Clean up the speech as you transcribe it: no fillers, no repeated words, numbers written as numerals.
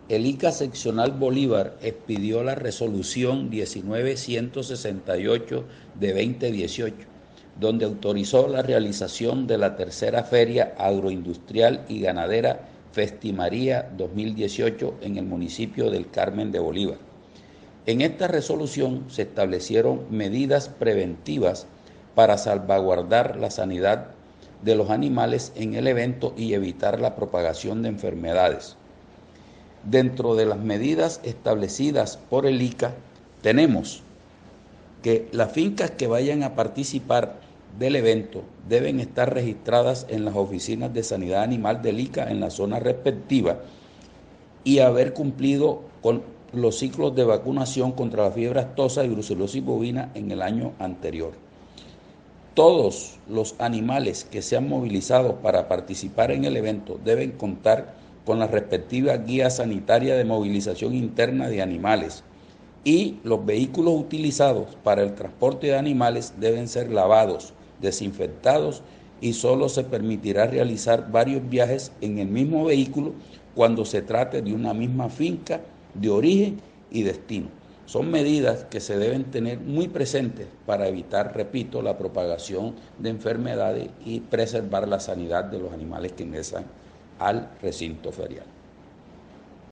El ICA Seccional Bolívar expidió la resolución 19168 de 2018, donde autorizó la realización de la tercera Feria Agroindustrial y Ganadera Festimaría 2018 en el municipio del Carmen de Bolívar. En esta resolución se establecieron medidas preventivas para salvaguardar la sanidad de los animales en el evento y evitar la propagación de enfermedades. Dentro de las medidas establecidas por el ICA tenemos que las fincas que vayan a participar del evento deben estar registradas en las oficinas de sanidad animal del ICA en la zona respectiva y haber cumplido con los ciclos de vacunación contra la fiebre aftosa y brucelosis bovina en el año anterior. Todos los animales que sean movilizados para participar en el evento deben contar con la respectiva guía sanitaria de movilización interna de animales y los vehículos utilizados para el transporte de animales deben ser lavados, desinfectados y solo se permitirá realizar varios viajes en el mismo vehículo cuando se trate de una misma finca de origen y destino. Son medidas que se deben tener muy presentes para evitar, repito, la propagación de enfermedades y preservar la sanidad de los animales que ingresan al recinto ferial.